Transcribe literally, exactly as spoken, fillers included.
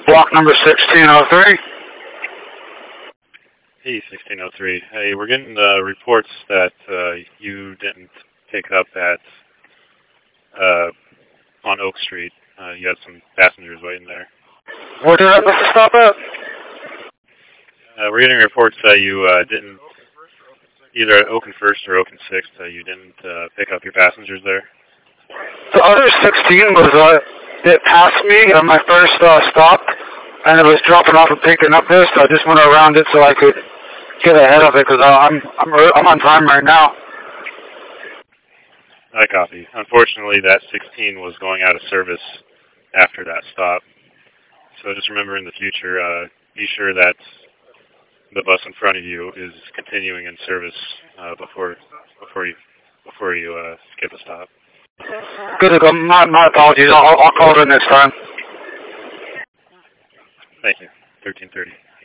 Block number sixteen oh three. Hey, sixteen oh three. Hey, we're getting uh, reports that uh, you didn't pick up at uh, on Oak Street. Uh, you had some passengers waiting there. Where did I miss the stop at? Uh, we're getting reports that you uh, didn't, either at Oak and First or Oak and Sixth, uh, you didn't uh, pick up your passengers there. The other sixteen was, uh, it passed me on my first uh, stop, and it was dropping off and picking up this, so I just went around it so I could get ahead of it, because I'm, I'm, I'm on time right now. I copy. Unfortunately, that sixteen was going out of service after that stop. So just remember in the future, uh, be sure that the bus in front of you is continuing in service uh, before before you before you uh, skip a stop. Good to go. My, my apologies. I'll, I'll call it in next time. Thank you. thirteen thirty.